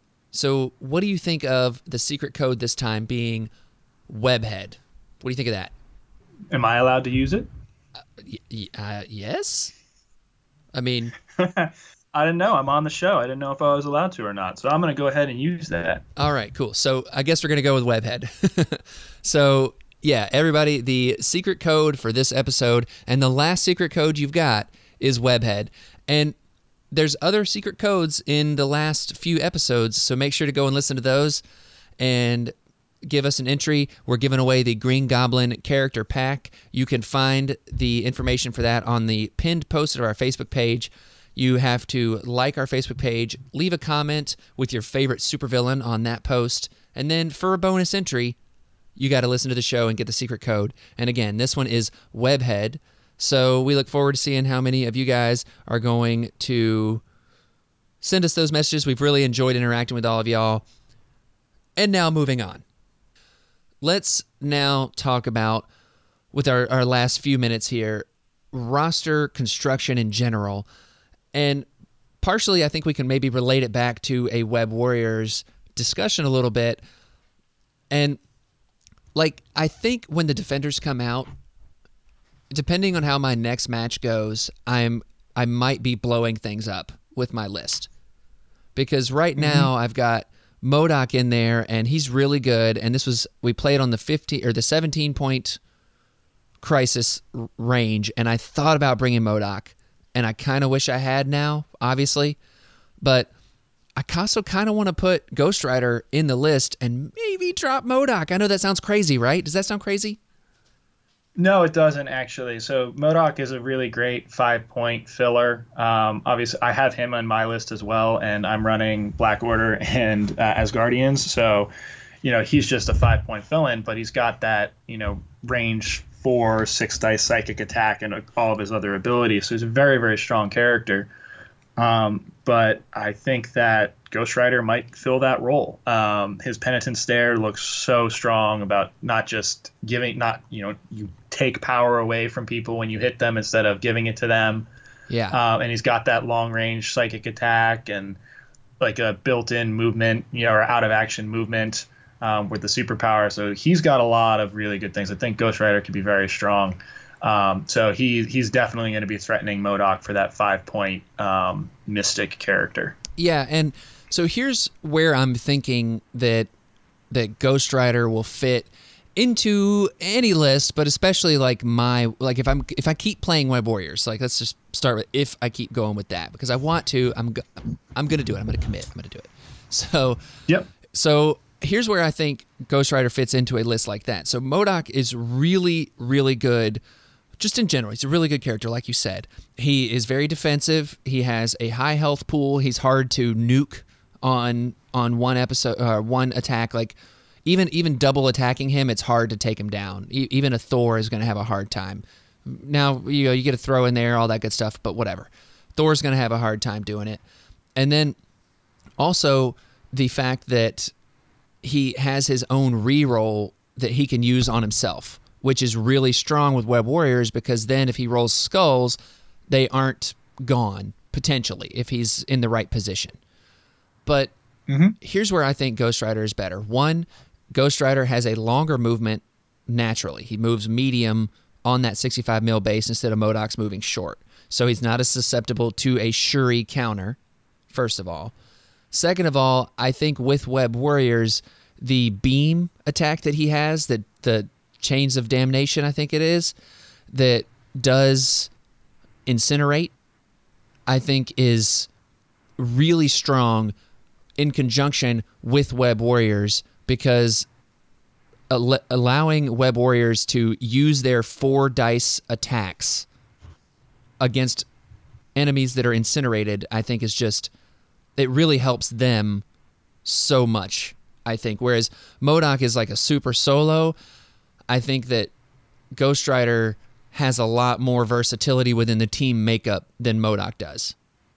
So what do you think of the secret code this time being Webhead? What do you think of that? Am I allowed to use it? Uh, y- uh, yes. I mean... I didn't know. I'm on the show. I didn't know if I was allowed to or not. So I'm going to go ahead and use that. All right, cool. So I guess we're going to go with Webhead. So, yeah, everybody, the secret code for this episode and the last secret code you've got is Webhead. And there's other secret codes in the last few episodes, so make sure to go and listen to those and give us an entry. We're giving away the Green Goblin character pack. You can find the information for that on the pinned post of our Facebook page. You have to like our Facebook page, leave a comment with your favorite supervillain on that post, and then for a bonus entry, you got to listen to the show and get the secret code. And again, this one is Webhead. So we look forward to seeing how many of you guys are going to send us those messages. We've really enjoyed interacting with all of y'all. And now moving on. Let's now talk about, with our, our last few minutes here, roster construction in general. And partially, I think we can maybe relate it back to a Web Warriors discussion a little bit. And, like, I think when the defenders come out, depending on how my next match goes, I'm I might be blowing things up with my list. Because right now mm-hmm. I've got MODOK in there, and he's really good. And this was, we played on the fifteen or the seventeen point crisis range, and I thought about bringing MODOK, and I kind of wish I had now, obviously. But I also kind of want to put Ghost Rider in the list and maybe drop MODOK. I know that sounds crazy, right? Does that sound crazy? No, it doesn't actually. So MODOK is a really great five-point filler. Um, obviously, I have him on my list as well, and I'm running Black Order and uh, Asgardians. So, you know, he's just a five point villain, but he's got that, you know, range four, six dice psychic attack and all of his other abilities. So he's a very, very strong character. Um, but I think that Ghost Rider might fill that role. Um, his Penitent Stare looks so strong about not just giving, not, you know, you take power away from people when you hit them instead of giving it to them. Yeah. Uh, and he's got that long range psychic attack and like a built-in movement, you know, or out of action movement um, with the superpower. So he's got a lot of really good things. I think Ghost Rider could be very strong. Um, so he he's definitely going to be threatening MODOK for that five point um, mystic character. Yeah, and so here's where I'm thinking that that Ghost Rider will fit into any list, but especially like my like if I'm if I keep playing Web Warriors, like let's just start with if I keep going with that because I want to. I'm go- I'm going to do it. I'm going to commit. I'm going to do it. So yep. So here's where I think Ghost Rider fits into a list like that. So MODOK is really really good. Just in general, he's a really good character, like you said. He is very defensive. He has a high health pool. He's hard to nuke on on one episode, uh, one attack. Like even even double attacking him, it's hard to take him down. E- even a Thor is going to have a hard time. Now you know you get a throw in there, all that good stuff, but whatever. Thor's going to have a hard time doing it. And then also the fact that he has his own reroll that he can use on himself, which is really strong with Web Warriors because then if he rolls skulls, they aren't gone, potentially, if he's in the right position. But mm-hmm. here's where I think Ghost Rider is better. One, Ghost Rider has a longer movement naturally. He moves medium on that sixty-five mil base instead of MODOK's moving short. So he's not as susceptible to a Shuri counter, first of all. Second of all, I think with Web Warriors, the beam attack that he has, the the Chains of Damnation, I think it is, that does incinerate, I think is really strong in conjunction with Web Warriors because al- allowing Web Warriors to use their four dice attacks against enemies that are incinerated, I think is just, it really helps them so much, I think. Whereas MODOK is like a super solo, I think that Ghost Rider has a lot more versatility within the team makeup than MODOK does.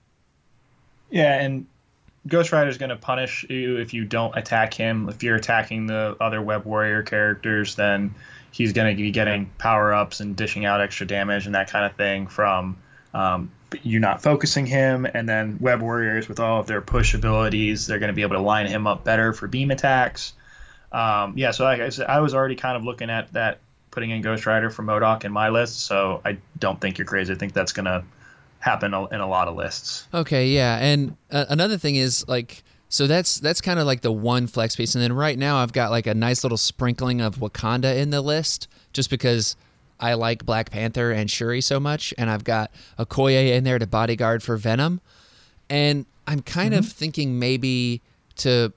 Yeah, and Ghost Rider is going to punish you if you don't attack him. If you're attacking the other Web Warrior characters, then he's going to be getting power-ups and dishing out extra damage and that kind of thing from um, you not focusing him. And then Web Warriors, with all of their push abilities, they're going to be able to line him up better for beam attacks. Um, yeah, so like I said, I was already kind of looking at that, putting in Ghost Rider for MODOK in my list, so I don't think you're crazy. I think that's going to happen in a lot of lists. Okay, yeah, and uh, another thing is, like, so that's that's kind of like the one flex piece, and then right now I've got like a nice little sprinkling of Wakanda in the list, just because I like Black Panther and Shuri so much, and I've got Okoye in there to bodyguard for Venom, and I'm kind mm-hmm. of thinking maybe to...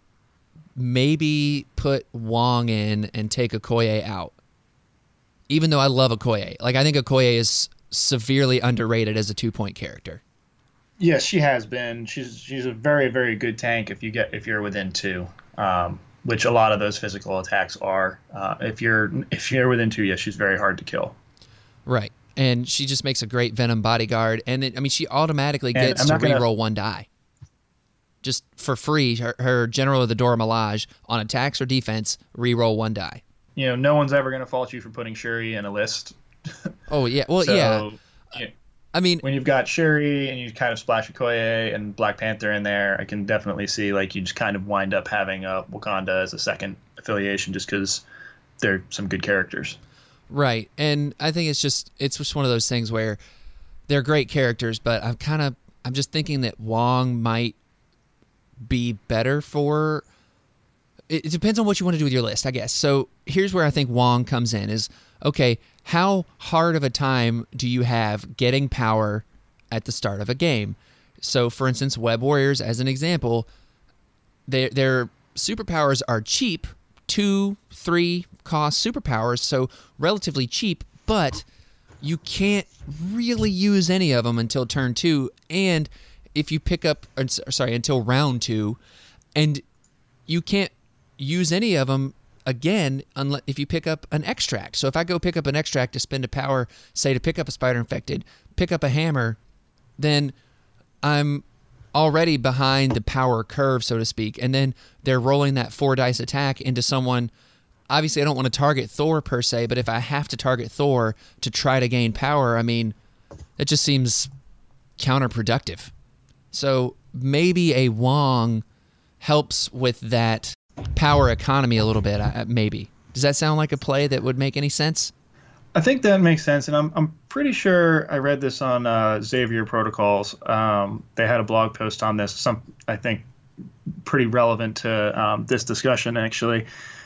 maybe put Wong in and take Okoye out. Even though I love Okoye. Like, I think Okoye is severely underrated as a two-point character. Yes, she has been. She's she's a very, very good tank if you get if you're within two, um, which a lot of those physical attacks are. Uh, if you're if you're within two, yes, she's very hard to kill. Right. And she just makes a great Venom bodyguard. And, it, I mean, she automatically gets to gonna... reroll one die. Just for free, her, her General of the Dora Milaje on attacks or defense, reroll one die. You know, no one's ever going to fault you for putting Shuri in a list. Oh, yeah. Well, so, yeah. yeah. I mean... when you've got Shuri and you kind of splash Okoye and Black Panther in there, I can definitely see, like, you just kind of wind up having uh, Wakanda as a second affiliation just because they're some good characters. Right. And I think it's just it's just one of those things where they're great characters, but I'm kind of... I'm just thinking that Wong might be better for... It, it depends on what you want to do with your list, I guess. So here's where I think Wong comes in is, okay, how hard of a time do you have getting power at the start of a game? So, for instance, Web Warriors, as an example, their their superpowers are cheap, two, three cost superpowers, so relatively cheap, but you can't really use any of them until turn two, and if you pick up, or, sorry, until round two, and you can't use any of them again unless if you pick up an extract. So if I go pick up an extract to spend a power, say to pick up a spider infected, pick up a hammer, then I'm already behind the power curve, so to speak. And then they're rolling that four dice attack into someone. Obviously, I don't want to target Thor per se, but if I have to target Thor to try to gain power, I mean, it just seems counterproductive. So maybe a Wong helps with that power economy a little bit, uh, maybe. Does that sound like a play that would make any sense? I think that makes sense, and I'm I'm pretty sure I read this on uh, Xavier Protocols. Um, they had a blog post on this. Some I think pretty relevant to um, this discussion actually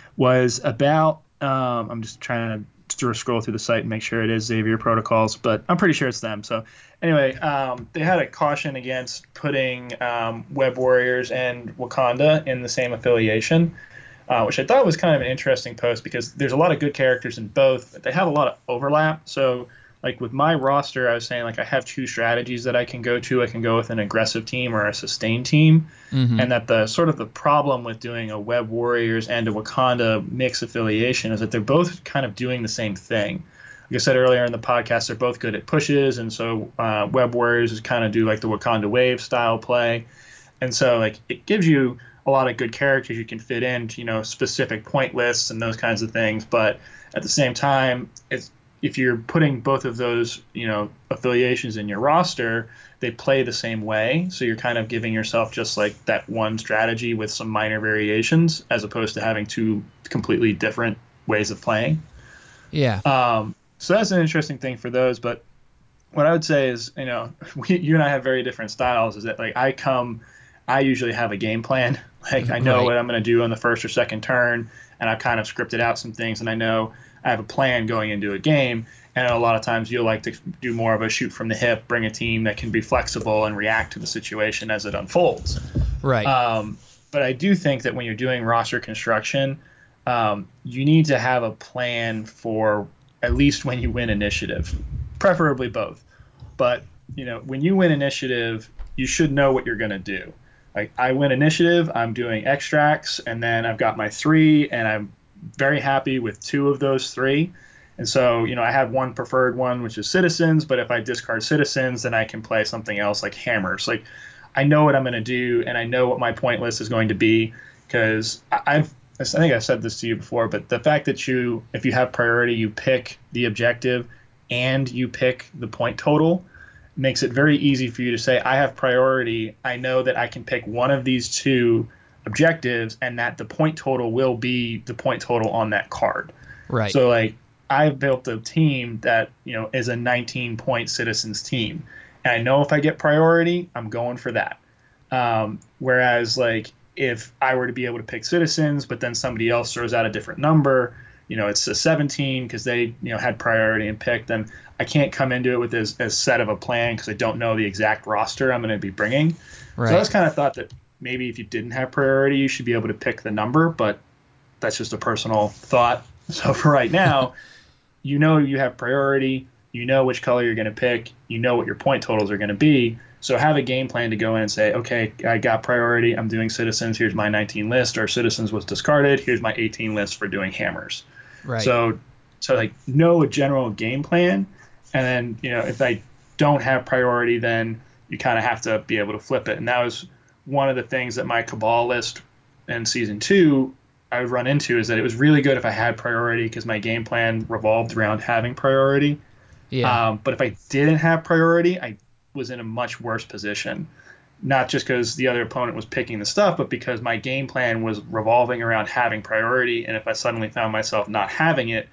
was about. Um, I'm just trying to sort of scroll through the site and make sure it is Xavier Protocols, but I'm pretty sure it's them. So anyway, um, they had a caution against putting um, Web Warriors and Wakanda in the same affiliation. Uh, which I thought was kind of an interesting post because there's a lot of good characters in both, but they have a lot of overlap. So, like with my roster, I was saying like I have two strategies that I can go to. I can go with an aggressive team or a sustained team, mm-hmm. and that the sort of the problem with doing a Web Warriors and a Wakanda mix affiliation is that they're both kind of doing the same thing. Like I said earlier in the podcast, they're both good at pushes, and so uh, Web Warriors is kind of do like the Wakanda Wave style play, and so like it gives you a lot of good characters you can fit into, you know, specific point lists and those kinds of things. But at the same time, it's, if you're putting both of those, you know, affiliations in your roster, they play the same way. So you're kind of giving yourself just like that one strategy with some minor variations, as opposed to having two completely different ways of playing. Yeah. Um, so that's an interesting thing for those. But what I would say is, you know, we, you and I have very different styles. Is that like I come, I usually have a game plan. Like I know right. what I'm going to do on the first or second turn, and I've kind of scripted out some things, and I know I have a plan going into a game. And a lot of times you'll like to do more of a shoot from the hip, bring a team that can be flexible and react to the situation as it unfolds. Right. Um, but I do think that when you're doing roster construction, um, you need to have a plan for at least when you win initiative, preferably both. But you know, when you win initiative, you should know what you're going to do. Like I win initiative, I'm doing extracts, and then I've got my three, and I'm very happy with two of those three. And so, you know, I have one preferred one, which is citizens, but if I discard citizens, then I can play something else like hammers. Like I know what I'm going to do, and I know what my point list is going to be, because I've, I think I've said this to you before, but the fact that you, if you have priority, you pick the objective and you pick the point total, makes it very easy for you to say, I have priority. I know that I can pick one of these two objectives and that the point total will be the point total on that card. Right. So like I've built a team that, you know, is a nineteen point citizens team. And I know if I get priority, I'm going for that. Um, whereas like if I were to be able to pick citizens, but then somebody else throws out a different number, you know, it's a seventeen because they, you know, had priority and picked, then I can't come into it with as, as set of a plan because I don't know the exact roster I'm going to be bringing. Right. So I just kind of thought that maybe if you didn't have priority, you should be able to pick the number, but that's just a personal thought. So for right now, you know you have priority, you know which color you're going to pick, you know what your point totals are going to be. So have a game plan to go in and say, okay, I got priority, I'm doing citizens, here's my nineteen list, or citizens was discarded, here's my eighteen list for doing hammers. Right. So, so like know a general game plan. And then, you know, if I don't have priority, then you kind of have to be able to flip it. And that was one of the things that my Cabal list in season two I would run into, is that it was really good if I had priority because my game plan revolved around having priority. Yeah. Um, but if I didn't have priority, I was in a much worse position. Not just because the other opponent was picking the stuff, but because my game plan was revolving around having priority. And if I suddenly found myself not having it,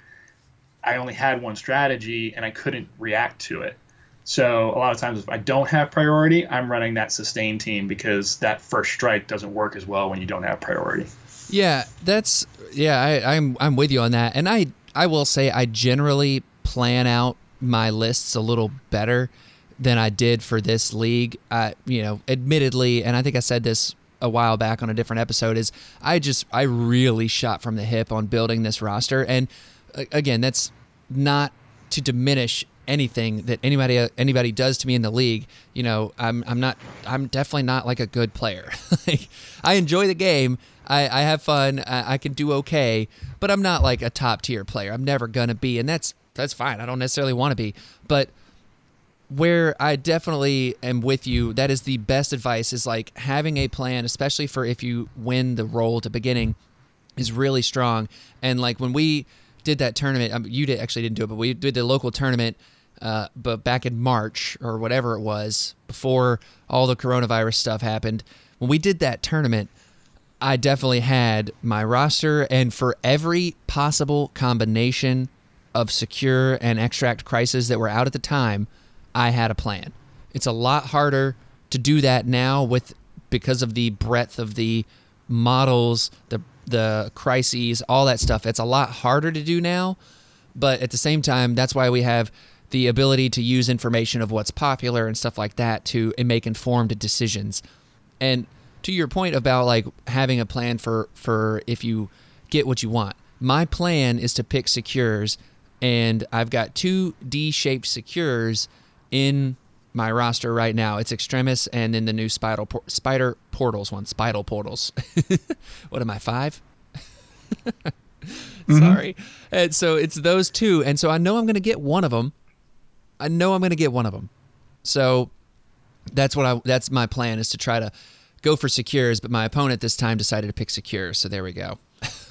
I only had one strategy and I couldn't react to it. So a lot of times if I don't have priority, I'm running that sustain team because that first strike doesn't work as well when you don't have priority. Yeah, that's yeah, I, I'm I'm with you on that. And I I will say I generally plan out my lists a little better than I did for this league. I, you know, admittedly, and I think I said this a while back on a different episode, is I just I really shot from the hip on building this roster. And again, that's not to diminish anything that anybody anybody does to me in the league. You know, I'm I'm not I'm definitely not like a good player. Like, I enjoy the game. I, I have fun. I, I can do okay, but I'm not like a top tier player. I'm never gonna be, and that's that's fine. I don't necessarily want to be, but where I definitely am with you, that is the best advice, is like having a plan, especially for if you win the role at the beginning, is really strong. And like when we did that tournament, um, you did, actually didn't do it, but we did the local tournament, uh, but back in March or whatever it was, before all the coronavirus stuff happened. When we did that tournament, I definitely had my roster, and for every possible combination of secure and extract crisis that were out at the time, I had a plan. It's a lot harder to do that now with because of the breadth of the models, the the crises, all that stuff. It's a lot harder to do now, but at the same time, that's why we have the ability to use information of what's popular and stuff like that to and make informed decisions. And to your point about like having a plan for, for if you get what you want, my plan is to pick secures, and I've got two D-shaped secures in my roster right now. It's Extremis and then the new Spider, Spider Portals one, Spidal Portals. What am I, five? Mm-hmm. Sorry. And so it's those two, and so I know I'm going to get one of them. I know I'm going to get one of them. So that's what I. That's my plan, is to try to go for secures, but my opponent this time decided to pick secures, so there we go.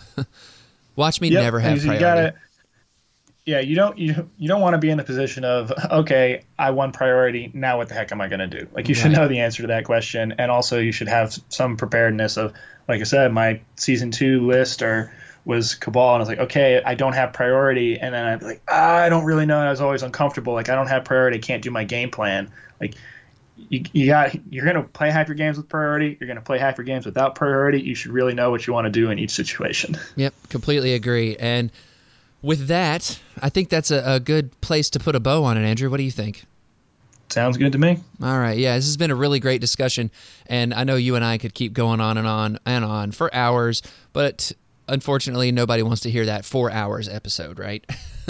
Watch me yep, never have you priority. Gotta, yeah, you don't you you don't want to be in the position of, okay, I won priority, now what the heck am I going to do? Like, you should Right. know the answer to that question, and also you should have some preparedness of, like I said, my season two list or was Cabal, and I was like, okay, I don't have priority, and then I'd be like, ah, I don't really know, and I was always uncomfortable, like, I don't have priority, can't do my game plan. Like, you, you got you're going to play half your games with priority, you're going to play half your games without priority. You should really know what you want to do in each situation. Yep, completely agree. And with that, I think that's a, a good place to put a bow on it, Andrew. What do you think? Sounds good to me. All right, yeah, this has been a really great discussion, and I know you and I could keep going on and on and on for hours, but unfortunately, nobody wants to hear that four hours episode, right?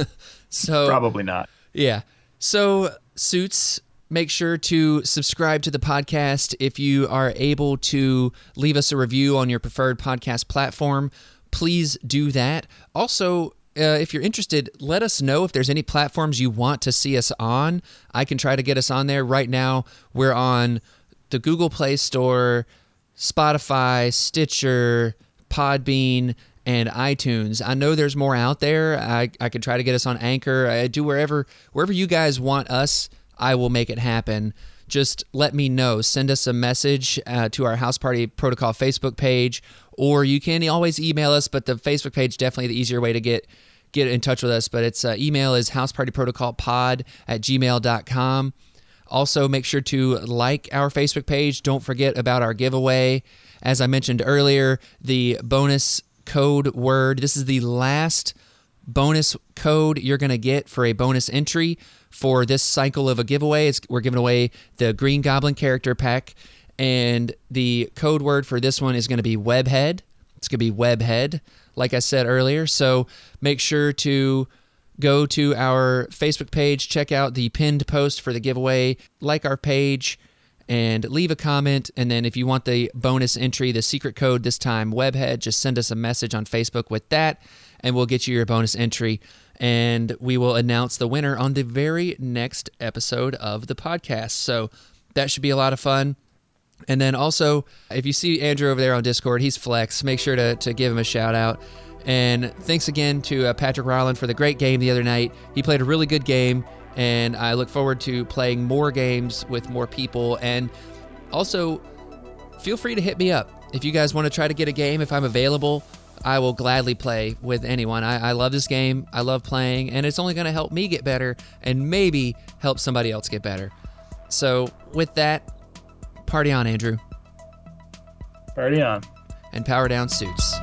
So Probably not. yeah. So, Suits, make sure to subscribe to the podcast. If you are able to leave us a review on your preferred podcast platform, please do that. Also, Uh, if you're interested, let us know if there's any platforms you want to see us on. I can try to get us on there. Right now, we're on the Google Play Store, Spotify, Stitcher, Podbean, and iTunes. I know there's more out there. I, I can try to get us on Anchor. I do wherever wherever you guys want us, I will make it happen. Just let me know. Send us a message uh, to our House Party Protocol Facebook page, or you can always email us, but the Facebook page definitely the easier way to get get in touch with us. But its uh, email is housepartyprotocolpod at gmail dot com. Also, make sure to like our Facebook page. Don't forget about our giveaway. As I mentioned earlier, the bonus code word. This is the last bonus code you're going to get for a bonus entry for this cycle of a giveaway. It's, we're giving away the Green Goblin character pack, and the code word for this one is going to be Webhead. It's going to be Webhead, like I said earlier. So make sure to go to our Facebook page, check out the pinned post for the giveaway, like our page, and leave a comment. And then if you want the bonus entry, the secret code this time, Webhead, just send us a message on Facebook with that, and we'll get you your bonus entry. And we will announce the winner on the very next episode of the podcast. So that should be a lot of fun. And then also, if you see Andrew over there on Discord, he's Flex. Make sure to, to give him a shout out. And thanks again to uh, Patrick Ryland for the great game the other night. He played a really good game, and I look forward to playing more games with more people. And also, feel free to hit me up. If you guys want to try to get a game, if I'm available, I will gladly play with anyone. I, I love this game. I love playing, and it's only going to help me get better and maybe help somebody else get better. So with that, party on, Andrew. Party on. And power down, Suits.